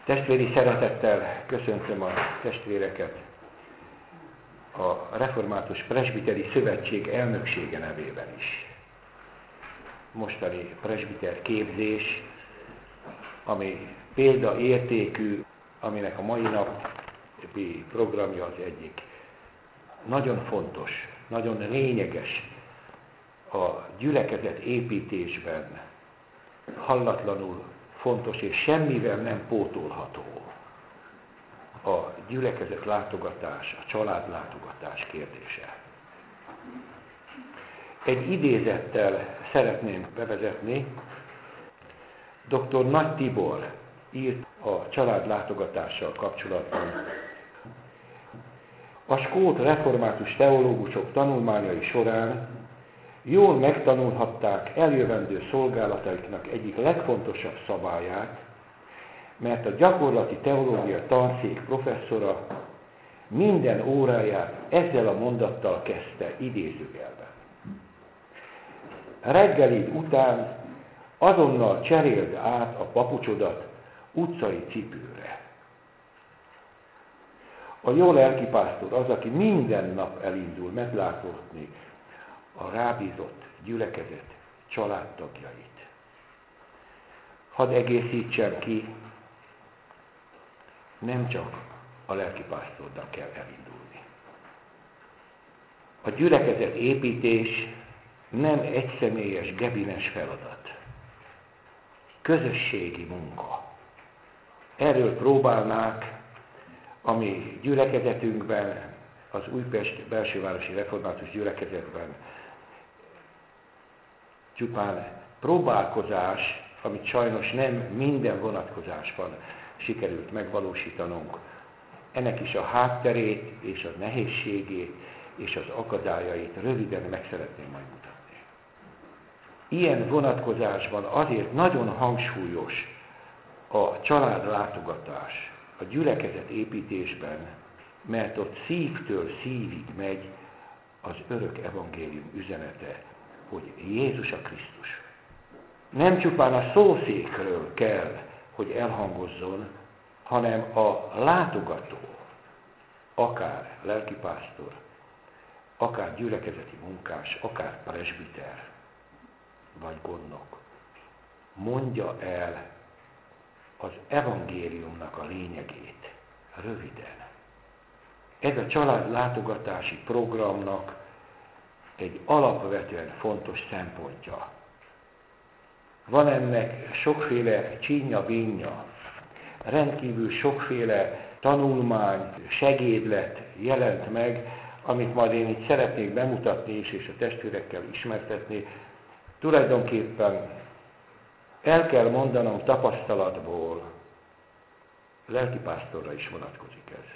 Testvéri szeretettel köszöntöm a testvéreket a Református Presbiteri Szövetség elnöksége nevében is. Mostani presbiter képzés, ami példaértékű, aminek a mai napi programja az egyik. Nagyon fontos, nagyon lényeges a gyülekezet építésben, hallatlanul fontos és semmivel nem pótolható a gyülekezet látogatás, a családlátogatás kérdése. Egy idézettel szeretném bevezetni. Dr. Nagy Tibor írt a családlátogatással kapcsolatban. A skót református teológusok tanulmányai során jól megtanulhatták eljövendő szolgálataiknak egyik legfontosabb szabályát, mert a gyakorlati teológia tanszék professzora minden óráját ezzel a mondattal kezdte idézőjelben. Reggelid után azonnal cseréld át a papucsodat utcai cipőre. A jó lelkipásztor az, aki minden nap elindul meglátogatni a rábízott gyülekezet családtagjait. Hadd egészítsem ki, nem csak a lelkipásztornak kell elindulni. A gyülekezet építés nem egyszemélyes, gebines feladat. Közösségi munka. Erről próbálnák a mi gyülekezetünkben, az Újpest belsővárosi református gyülekezetben csupán próbálkozás, amit sajnos nem minden vonatkozásban sikerült megvalósítanunk. Ennek is a hátterét és a nehézségét és az akadályait röviden meg szeretném majd mutatni. Ilyen vonatkozásban azért nagyon hangsúlyos a családlátogatás a gyülekezet építésben, mert ott szívtől szívig megy az örök evangélium üzenete, hogy Jézus a Krisztus. Nem csupán a szószékről kell, hogy elhangozzon, hanem a látogató, akár lelkipásztor, akár gyülekezeti munkás, akár presbiter, vagy gondnok, mondja el az evangéliumnak a lényegét, röviden. Ez a családlátogatási programnak egy alapvetően fontos szempontja. Van ennek sokféle csínya-bínya, rendkívül sokféle tanulmány, segédlet jelent meg, amit majd én itt szeretnék bemutatni is, és a testvérekkel ismertetni. Tulajdonképpen el kell mondanom tapasztalatból, lelkipásztorra is vonatkozik ez.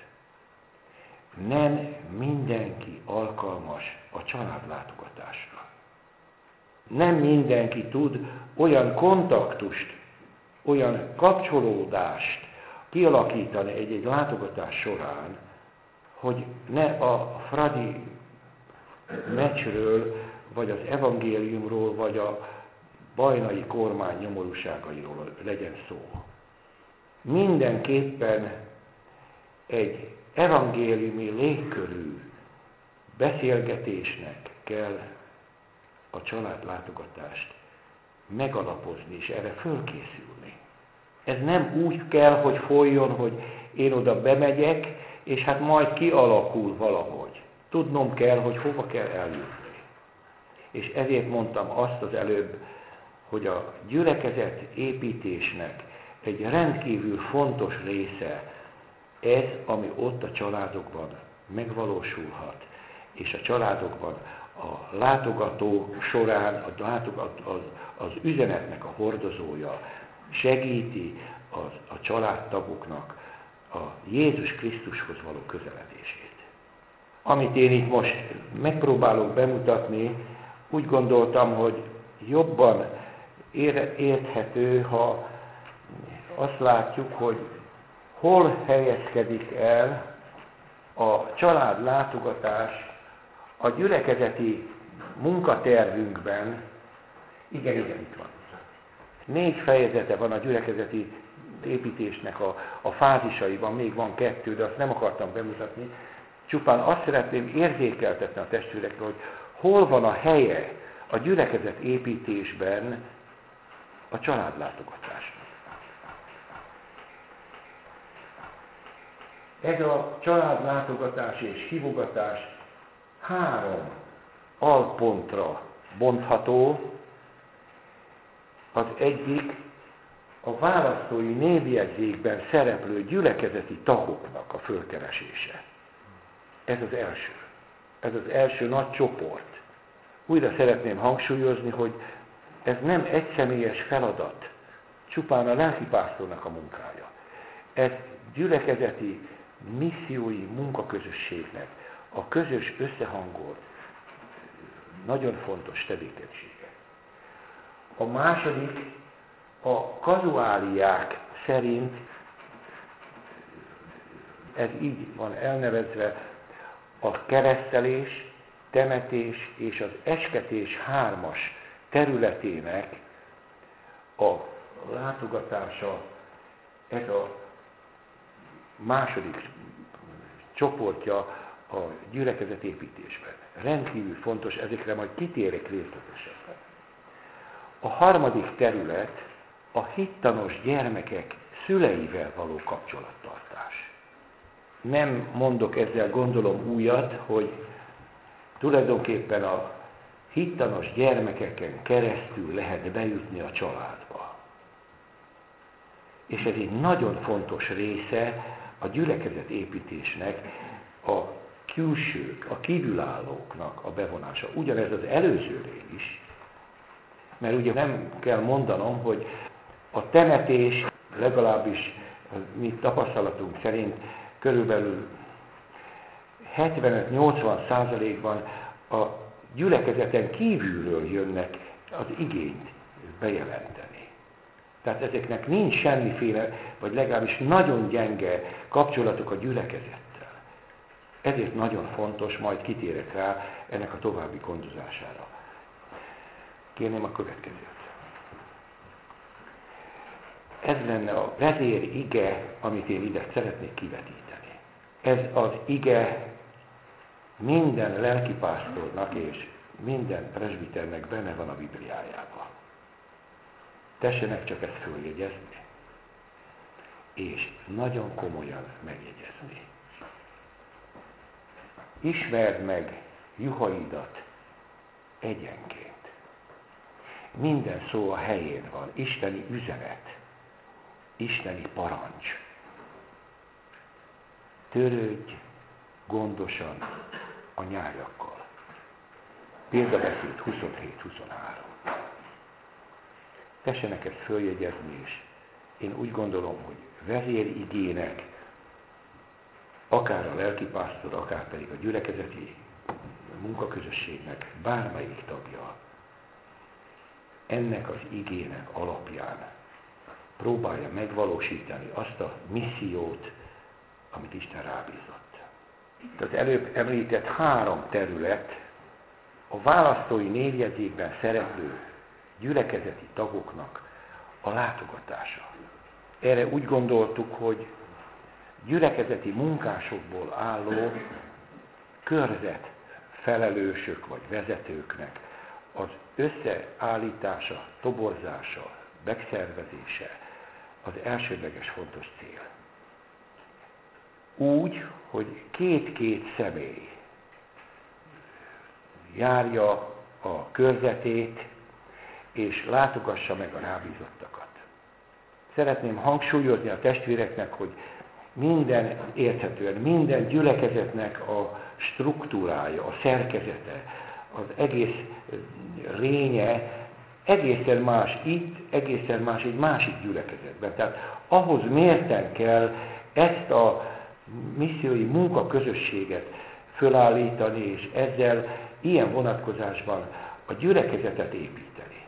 Nem mindenki alkalmas a családlátogatásra. Nem mindenki tud olyan kontaktust, olyan kapcsolódást kialakítani egy látogatás során, hogy ne a fradi meccsről, vagy az evangéliumról, vagy a bajnai kormány nyomorúságairól legyen szó. Mindenképpen egy evangéliumi légkörű beszélgetésnek kell a családlátogatást megalapozni, és erre fölkészülni. Ez nem úgy kell, hogy folyjon, hogy én oda bemegyek, és hát majd kialakul valahogy. Tudnom kell, hogy hova kell eljutni. És ezért mondtam azt az előbb, hogy a gyülekezet építésnek egy rendkívül fontos része ez, ami ott a családokban megvalósulhat, és a családokban a látogató során az üzenetnek a hordozója segíti a családtagoknak a Jézus Krisztushoz való közeledését. Amit én itt most megpróbálok bemutatni, úgy gondoltam, hogy jobban érthető, ha azt látjuk, hogy hol helyezkedik el a családlátogatás a gyülekezeti munkatervünkben. Igen, itt van. 4 fejezete van a gyülekezeti építésnek a fázisaiban, még van 2, de azt nem akartam bemutatni. Csupán azt szeretném érzékeltetni a testvérekre, hogy hol van a helye a gyülekezet építésben a családlátogatásnak. Ez a családlátogatás és hívogatás 3 alpontra bontható. Az egyik a választói névjegyzékben szereplő gyülekezeti tagoknak a fölkeresése. Ez az első. Ez az első nagy csoport. Újra szeretném hangsúlyozni, hogy ez nem egyszemélyes feladat, csupán a lelkipásztornak a munkája. Ez gyülekezeti missziói munkaközösségnek a közös összehangolt, nagyon fontos tevékenysége. A második a kazuáliák szerint, ez így van elnevezve, a keresztelés, temetés és az esketés 3-as területének a látogatása, ez a második csoportja a gyülekezet építésben. Rendkívül fontos, ezekre majd kitérek részletesebben. A harmadik terület a hittanos gyermekek szüleivel való kapcsolattartás. Nem mondok ezzel, gondolom, újat, hogy tulajdonképpen a hittanos gyermekeken keresztül lehet bejutni a családba. És ez egy nagyon fontos része a gyülekezet építésnek, a külsők, a kívülállóknak a bevonása. Ugyanez az előzőnél is, mert ugye nem kell mondanom, hogy a temetés legalábbis mi tapasztalatunk szerint körülbelül 75-80%-ban a gyülekezeten kívülről jönnek az igényt bejelenteni. Tehát ezeknek nincs semmiféle, vagy legalábbis nagyon gyenge kapcsolatok a gyülekezettel. Ezért nagyon fontos, majd kitérek rá ennek a további gondozására. Kérném a következőt. Ez lenne a vezér ige, amit én ide szeretnék kivetíteni. Ez az ige minden lelkipásztornak és minden presbiternek benne van a Bibliájában. Tessenek csak ezt följegyezni, és nagyon komolyan megjegyezni. Ismerd meg juhaidat egyenként. Minden szó a helyén van, isteni üzenet, isteni parancs. Törődj gondosan a nyájakkal. Példabeszéd 27-23. Tessenek ezt följegyezni, és én úgy gondolom, hogy vezérigének, akár a lelkipásztor, akár pedig a gyülekezeti munkaközösségnek bármelyik tagja ennek az igének alapján próbálja megvalósítani azt a missziót, amit Isten rábízott. Az előbb említett 3 terület a választói névjegyzékben szereplő gyülekezeti tagoknak a látogatása. Erre úgy gondoltuk, hogy gyülekezeti munkásokból álló körzet felelősök vagy vezetőknek az összeállítása, toborzása, megszervezése az elsődleges fontos cél. Úgy, hogy 2-2 személy járja a körzetét, és látogassa meg a rábízottakat. Szeretném hangsúlyozni a testvéreknek, hogy minden érthetően, minden gyülekezetnek a struktúrája, a szerkezete, az egész rénye egészen más itt, egészen más egy másik gyülekezetben. Tehát ahhoz mérten kell ezt a missziói munkaközösséget fölállítani, és ezzel ilyen vonatkozásban a gyülekezetet építeni.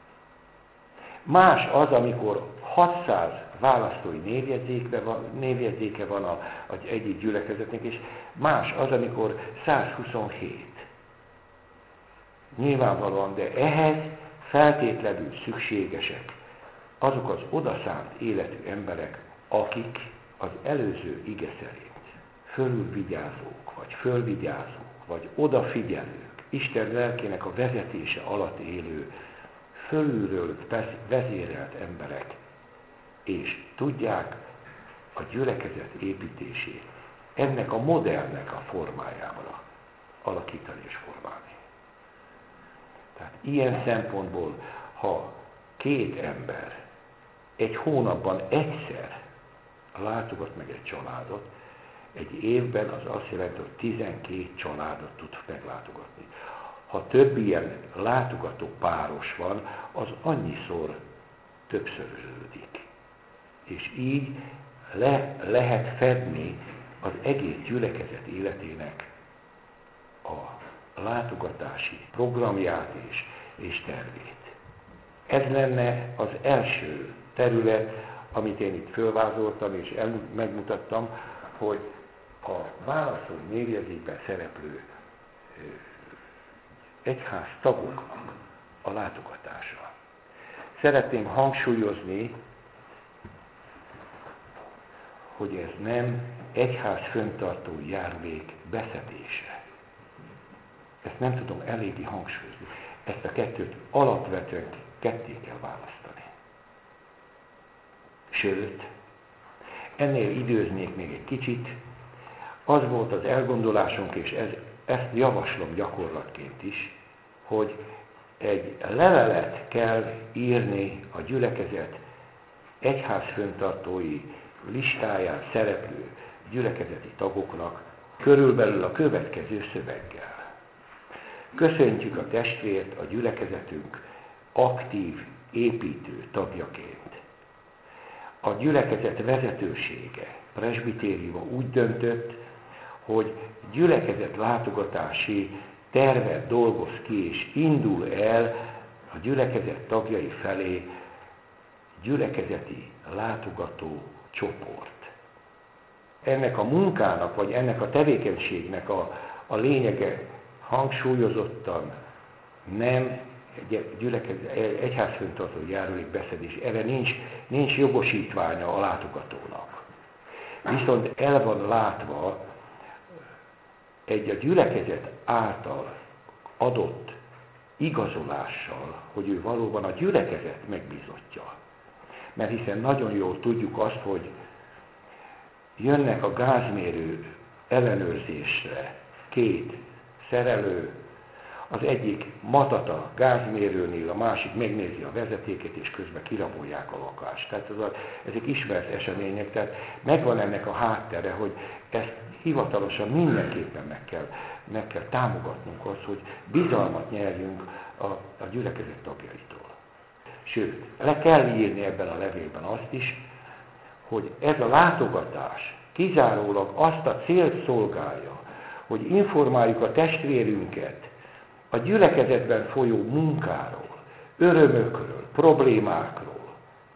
Más az, amikor 600 választói névjegyzéke van egyik gyülekezetnek, és más az, amikor 127. Nyilvánvalóan, de ehhez feltétlenül szükségesek azok az odaszánt életű emberek, akik az előző ige szerint fölülvigyázók, vagy fölvigyázók, vagy odafigyelők, Isten lelkének a vezetése alatt élő, fölülről vezérelt emberek, és tudják a gyülekezet építését ennek a modellnek a formájában alakítani és formálni. Tehát ilyen szempontból, ha két ember egy hónapban egyszer látogat meg egy családot, egy évben az azt jelenti, hogy 12 családot tud meglátogatni. Ha több ilyen látogató páros van, az annyiszor többszöröződik. És így lehet fedni az egész gyülekezet életének a látogatási programját és tervét. Ez lenne az első terület, amit én itt fölvázoltam és megmutattam, hogy a válaszoló névjegyzékben szereplő egyház tagoknak a látogatása. Szeretném hangsúlyozni, hogy ez nem egyház fenntartói járulék beszedése. Ezt nem tudom eléggé hangsúlyozni. Ezt a kettőt alapvetően ketté kell választani. Sőt, ennél időznék még egy kicsit. Az volt az elgondolásunk, és ezt javaslom gyakorlatként is, hogy egy levelet kell írni a gyülekezet egyház fenntartói listáján szereplő gyülekezeti tagoknak körülbelül a következő szöveggel. Köszöntjük a testvért a gyülekezetünk aktív, építő tagjaként. A gyülekezet vezetősége, presbitériuma úgy döntött, hogy gyülekezet látogatási tervet dolgoz ki, és indul el a gyülekezet tagjai felé gyülekezeti látogató csoport. Ennek a munkának, vagy ennek a tevékenységnek a lényege hangsúlyozottan nem egyházfenntartó járulékbeszedés. Erre nincs jogosítványa a látogatónak. Viszont el van látva egy a gyülekezet által adott igazolással, hogy ő valóban a gyülekezet megbízottja. Mert hiszen nagyon jól tudjuk azt, hogy jönnek a gázmérő ellenőrzésre két szerelő, az egyik matat a gázmérőnél, a másik megnézi a vezetéket, és közben kirabolják a lakást. Tehát ezek ismert események, tehát megvan ennek a háttere, hogy ezt hivatalosan mindenképpen meg kell támogatnunk azt, hogy bizalmat nyerjünk a gyülekezet tagjaitól. Sőt, le kell írni ebben a levélben azt is, hogy ez a látogatás kizárólag azt a célt szolgálja, hogy informáljuk a testvérünket a gyülekezetben folyó munkáról, örömökről, problémákról.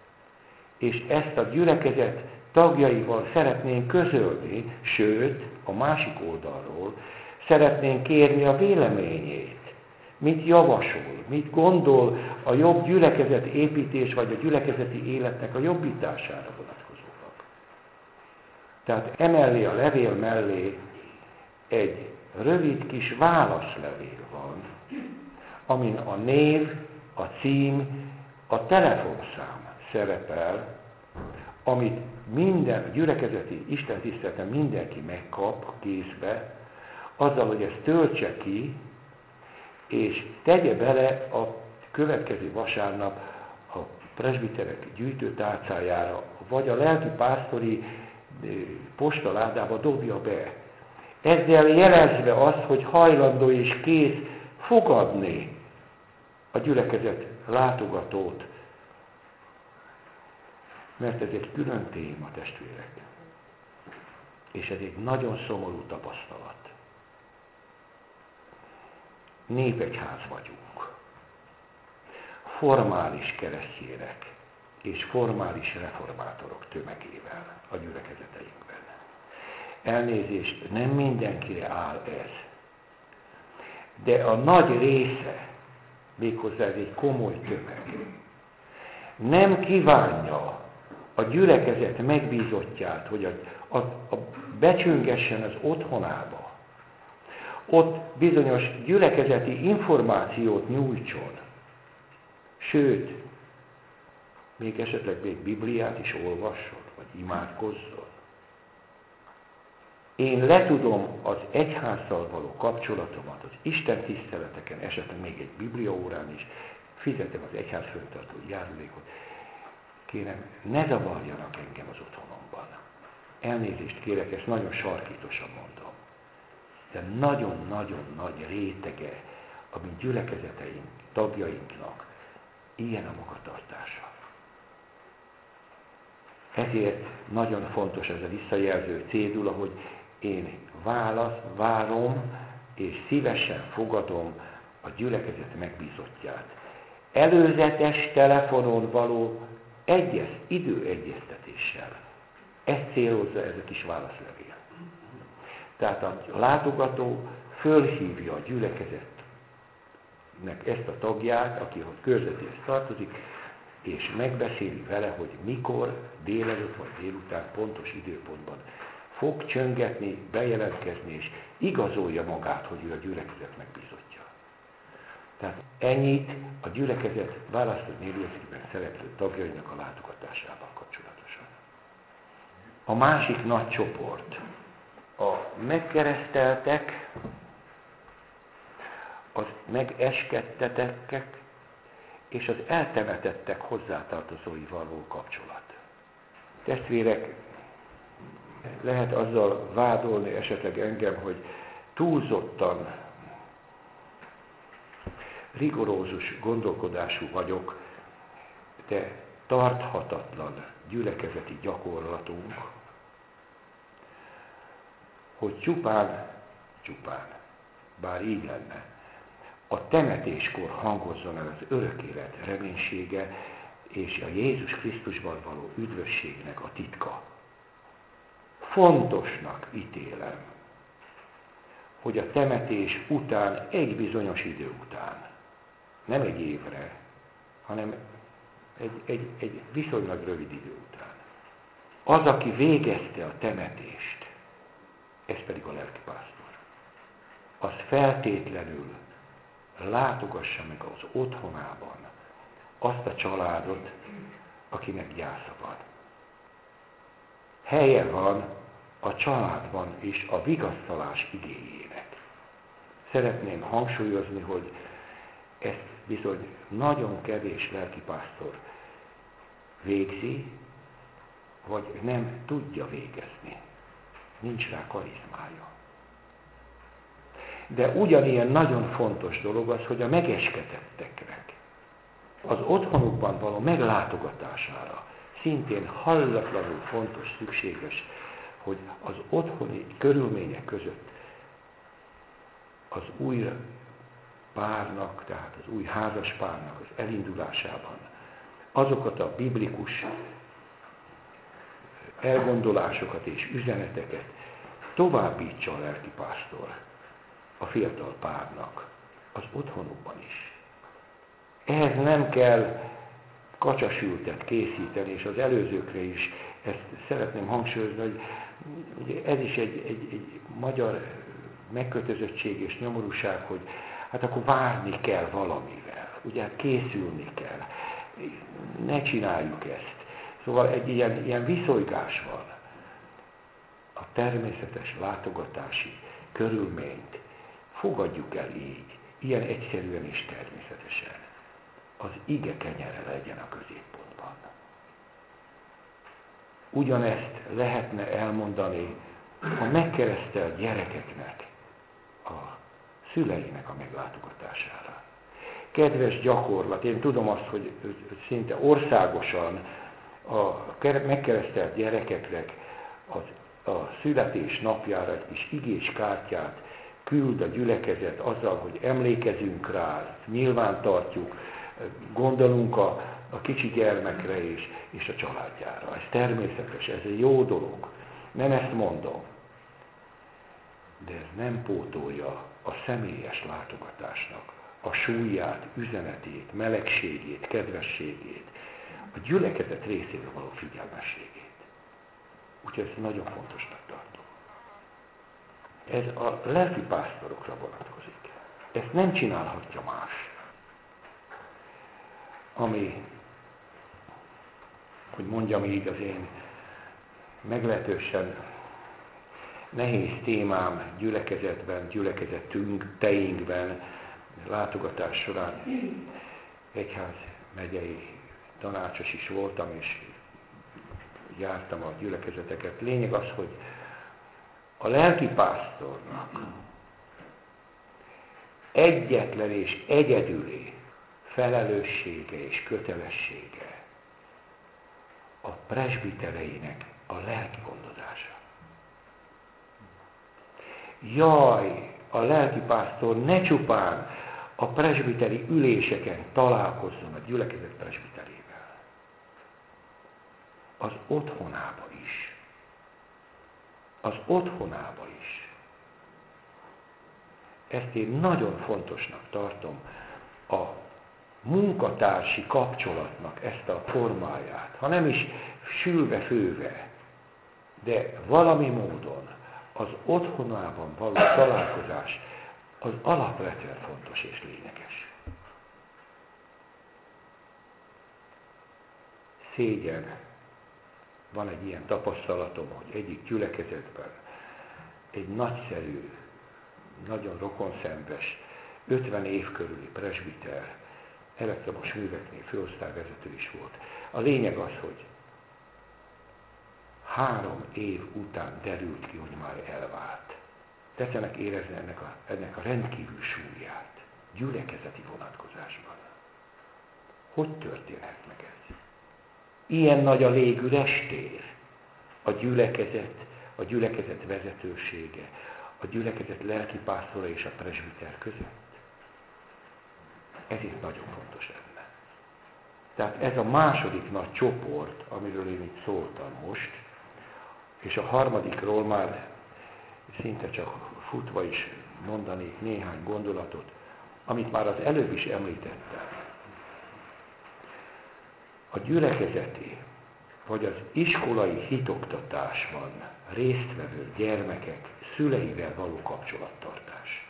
És ezt a gyülekezet tagjaival szeretnénk közölni, sőt, a másik oldalról szeretnénk kérni a véleményét. Mit javasol, mit gondol a jobb gyülekezet építés, vagy a gyülekezeti életnek a jobbítására vonatkozólag. Tehát emellé a levél mellé egy rövid kis válaszlevél van, amin a név, a cím, a telefonszám szerepel, amit minden gyülekezeti istentiszteleten mindenki megkap a kézbe, azzal, hogy ezt töltse ki, és tegye bele a következő vasárnap a presbiterek gyűjtőtárcájára, vagy a lelki pásztori postaládába dobja be. Ezzel jelezve azt, hogy hajlandó és kész fogadni a gyülekezet látogatót, mert ez egy külön téma, testvérek. És ez egy nagyon szomorú tapasztalat. Népegyház vagyunk. Formális keresztjének és formális reformátorok tömegével a gyülekezeteinkben. Elnézést, nem mindenkire áll ez. De a nagy része, méghozzá ez egy komoly tömeg, nem kívánja a gyülekezet megbízottját, hogy a becsöngessen az otthonába, ott bizonyos gyülekezeti információt nyújtson, sőt, még esetleg még Bibliát is olvasson, vagy imádkozzon. Én letudom az egyházzal való kapcsolatomat, az Isten tiszteleteken, esetleg még egy bibliaórán is, fizetem az egyház föntartó járulékot. Kérem, ne zavarjanak engem az otthonomban. Elnézést kérek, ezt nagyon sarkítosan mondom. De nagyon-nagyon nagy rétege a mi gyülekezeteink, tagjainknak ilyen a magatartása. Ezért nagyon fontos ez a visszajelző cédula, hogy én várom és szívesen fogadom a gyülekezet megbízottját. Előzetes telefonon való időegyeztetéssel. Ezt célozza ez a kis válaszlevél. Tehát a látogató fölhívja a gyülekezetnek ezt a tagját, aki a körzetéhez tartozik, és megbeszéli vele, hogy mikor, délelőtt vagy délután, pontos időpontban fog csöngetni, bejelentkezni, és igazolja magát, hogy ő a gyülekezet megbízottja. Tehát ennyit a gyülekezet választott népgyűlészetben szereplő tagjainak a látogatásával kapcsolatosan. A másik nagy csoport, a megkereszteltek, az megeskedtetekek, és az eltemetettek hozzátartozóival való kapcsolat. Testvérek, lehet azzal vádolni esetleg engem, hogy túlzottan rigorózus gondolkodású vagyok, de tarthatatlan gyülekezeti gyakorlatunk, hogy csupán, bár így lenne, a temetéskor hangozzon el az örök élet reménysége és a Jézus Krisztusban való üdvösségnek a titka. Fontosnak ítélem, hogy a temetés után, egy bizonyos idő után, nem egy évre, hanem egy viszonylag rövid idő után, az, aki végezte a temetést, ez pedig a lelkipásztor, az feltétlenül látogassa meg az otthonában azt a családot, akinek gyásza van. Helye van a családban is a vigasztalás igéjének. Szeretném hangsúlyozni, hogy ezt bizony nagyon kevés lelkipásztor végzi, vagy nem tudja végezni. Nincs rá karizmája. De ugyanilyen nagyon fontos dolog az, hogy a megeskedetteknek az otthonukban való meglátogatására szintén hallatlanul fontos, szükséges, hogy az otthoni körülmények között az új párnak, tehát az új házaspárnak az elindulásában azokat a biblikus elgondolásokat és üzeneteket továbbítsa a lelkipásztor a fiatal párnak az otthonukban is. Ehhez nem kell kacsasültet készíteni, és az előzőkre is ezt szeretném hangsúlyozni, hogy ugye ez is egy magyar megkötözöttség és nyomorúság, hogy hát akkor várni kell valamivel, ugye hát készülni kell, ne csináljuk ezt. Szóval egy ilyen viszolygás van. A természetes látogatási körülményt fogadjuk el így, ilyen egyszerűen és természetesen. Az ige kenyere legyen a középpontban. Ugyanezt lehetne elmondani a megkeresztelt gyerekeknek, a szüleinek a meglátogatására. Kedves gyakorlat, én tudom azt, hogy szinte országosan a megkeresztelt gyerekeknek a születés napjára egy kis igés kártyát küld a gyülekezet azzal, hogy emlékezünk rá, nyilván tartjuk, gondolunk a kicsi gyermekre és a családjára. Ez természetes, ez egy jó dolog. Nem ezt mondom. De ez nem pótolja a személyes látogatásnak a súlyát, üzenetét, melegségét, kedvességét, a gyülekezet részéről való figyelmességét. Úgyhogy ezt nagyon fontosnak tartom. Ez a lelkipásztorokra vonatkozik. Ezt nem csinálhatja más. Ami, hogy mondjam így, az én meglehetősen nehéz témám gyülekezetben, gyülekezetünkben, látogatás során egyház megyei tanácsos is voltam, és jártam a gyülekezeteket. Lényeg az, hogy a lelkipásztornak egyetlen és egyedüli felelőssége és kötelessége a presbitereinek a lelki gondozása. Jaj, a lelkipásztor ne csupán a presbiteri üléseken találkozzon a gyülekezet presbiterével. Az otthonába is. Az otthonába is. Ezt én nagyon fontosnak tartom a munkatársi kapcsolatnak ezt a formáját. Ha nem is sülve-főve, de valami módon az otthonában való találkozás az alapvetően fontos és lényeges. Szégyen. Van egy ilyen tapasztalatom, hogy egyik gyülekezetben egy nagyszerű, nagyon rokonszenves, 50 év körüli presbiter, elektromos műveknél főosztályvezető is volt. A lényeg az, hogy 3 év után derült ki, hogy már elvált. Tetszenek érezni ennek a rendkívül súlyát, gyülekezeti vonatkozásban. Hogy történhet meg ez? Ilyen nagy a légüres tér. A gyülekezet vezetősége, a gyülekezet lelkipásztora és a presbiter között. Ez itt nagyon fontos lenne. Tehát ez a második nagy csoport, amiről én itt szóltam most, és a harmadikról már szinte csak futva is mondanék néhány gondolatot, amit már az előbb is említettem. A gyülekezeti, vagy az iskolai hitoktatásban résztvevő gyermekek szüleivel való kapcsolattartás.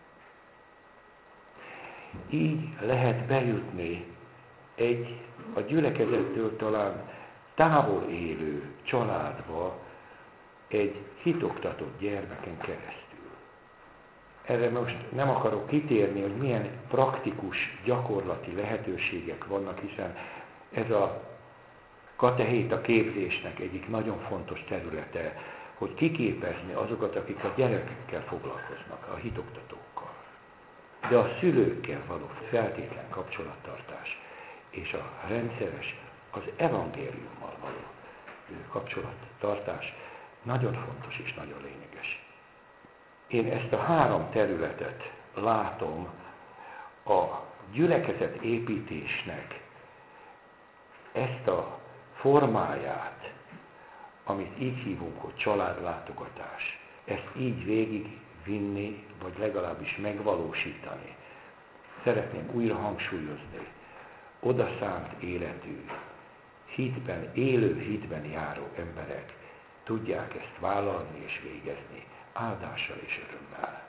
Így lehet bejutni a gyülekezettől talán távol élő családba egy hitoktatott gyermeken keresztül. Erre most nem akarok kitérni, hogy milyen praktikus, gyakorlati lehetőségek vannak, hiszen ez a katehéta képzésnek egyik nagyon fontos területe, hogy kiképezni azokat, akik a gyerekekkel foglalkoznak, a hitoktatókkal. De a szülőkkel való feltétlen kapcsolattartás és a rendszeres, az evangéliummal való kapcsolattartás nagyon fontos és nagyon lényeges. Én ezt a 3 területet látom a gyülekezet építésnek, ezt a formáját, amit így hívunk, hogy családlátogatás, ezt így végigvinni, vagy legalábbis megvalósítani. Szeretném újra hangsúlyozni, odaszánt életű, élő hitben járó emberek tudják ezt vállalni és végezni, áldással és örömmel.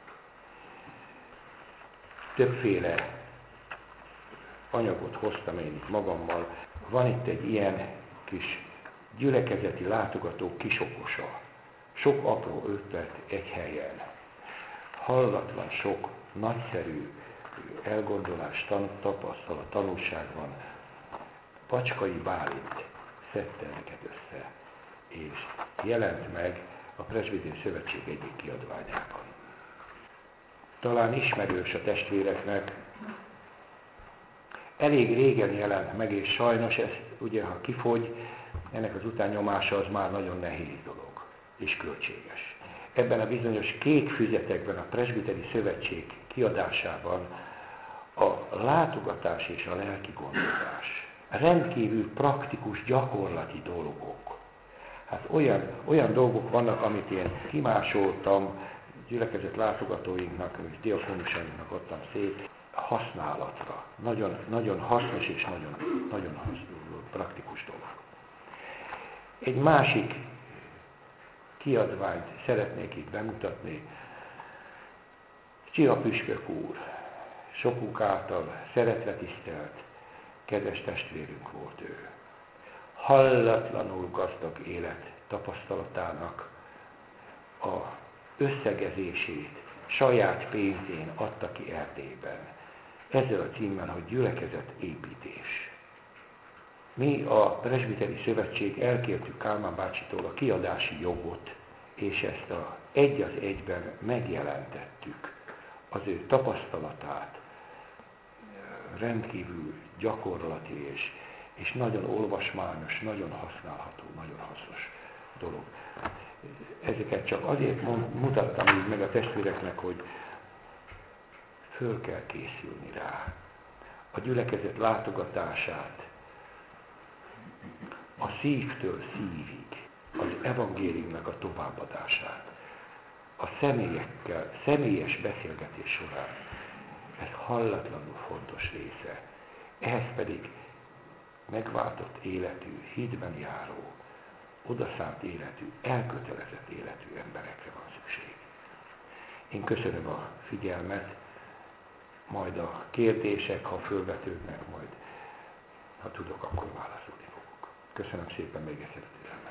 Többféle anyagot hoztam én itt magammal. Van itt egy ilyen kis gyülekezeti látogató kisokosa. Sok apró ötlet egy helyen. Hallatlan sok nagyszerű elgondolás, tapasztalat, tanulság van. Pacskai Bálint szedte ezeket össze, és jelent meg a Presbiter Szövetség egyik kiadványában. Talán ismerős a testvéreknek, elég régen jelent meg, és sajnos ez ugye, ha kifogy, ennek az utányomása az már nagyon nehéz dolog, és költséges. Ebben a bizonyos kék füzetekben, a Presbiteri Szövetség kiadásában a látogatás és a lelki gondozás rendkívül praktikus, gyakorlati dolgok. Hát olyan dolgok vannak, amit én kimásoltam gyülekezet látogatóinknak, és diakónusainknak adtam szét. használatra. Nagyon, nagyon hasznos és nagyon praktikus dolog. Egy másik kiadványt szeretnék itt bemutatni. Csiha püspök úr, sokunk által szeretve tisztelt, kedves testvérünk volt ő. Hallatlanul gazdag élet tapasztalatának a összegezését saját pénzén adta ki Erdélyben. Ezzel a címmel, hogy gyülekezetépítés. Mi a Presbiteri Szövetség elkértük Kálmán bácsitól a kiadási jogot, és ezt egy az egyben megjelentettük. Az ő tapasztalatát, rendkívül gyakorlati és nagyon olvasmányos, nagyon használható, nagyon hasznos dolog. Ezeket csak azért mutattam így meg a testvéreknek, hogy föl kell készülni rá. A gyülekezet látogatását a szívtől szívig, az evangéliumnak a továbbadását, a személyes beszélgetés során, ez hallatlanul fontos része. Ehhez pedig megváltott életű, hídben járó, odaszánt életű, elkötelezett életű emberekre van szükség. Én köszönöm a figyelmet, majd a kérdések, ha fölvetődnek, majd ha tudok, akkor válaszolni fogok. Köszönöm szépen még egyszer.